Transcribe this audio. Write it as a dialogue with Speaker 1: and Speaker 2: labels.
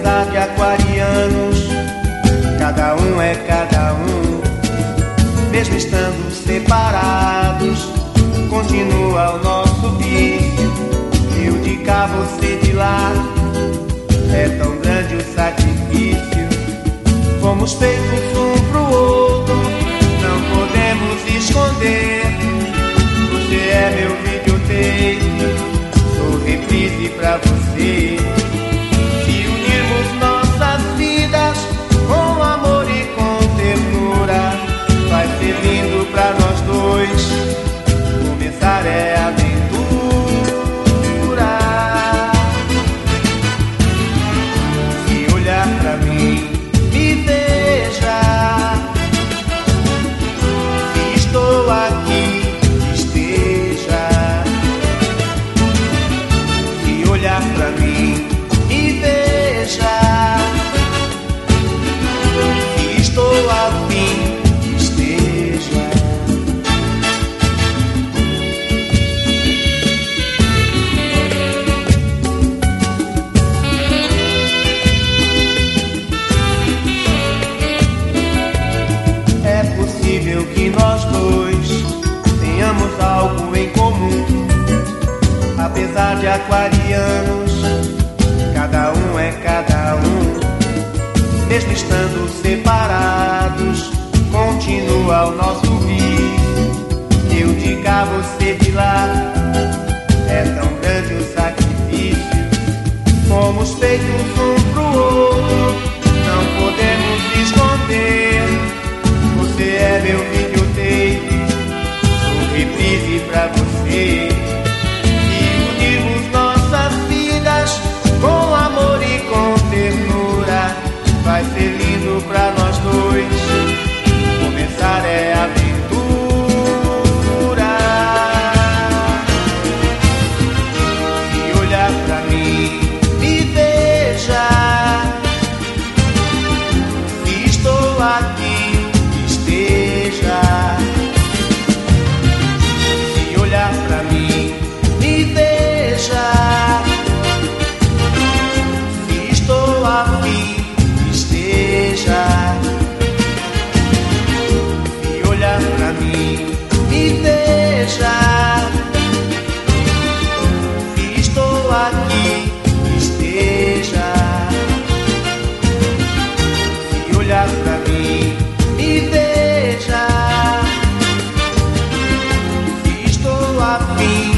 Speaker 1: Apesar de aquarianos, cada um é cada um. Mesmo estando separados, continua o nosso vício. Eu de cá, você de lá, é tão grande o sacrifício. Fomos feitos um pro outro, não podemos esconder. Você é meu videotape, sou reprise pra você. Se unirmos nossas vidas com amor e com ternura, vai ser lindo pra nós dois. Começar é aventura. Se olhar pra mim, me veja. Se estou aqui, esteja. Se olhar pra mim, me veja. Se estou afim, esteja. É possível que nós dois tenhamos algo em comum. Apesar de aquarianos, cada um é cada um. Mesmo estando separados, continua o nosso vício. Eu de cá, você de lá, é tão grande o sacrifício. Fomos feitos um pro outro, não podemos esconder. Você é meu videotape, sou reprise pra você. E unirmos nossas vidas com amor e com ternura, vai ser lindo pra nós dois. Começar é aventura. Se olhar pra mim, me veja. Se estou aqui, esteja. Se olhar pra mim, me veja. Se estou afim, esteja. Se olhar pra mim, me veja. Se estou aqui, esteja. Se olhar pra mim, me veja. Se estou afim,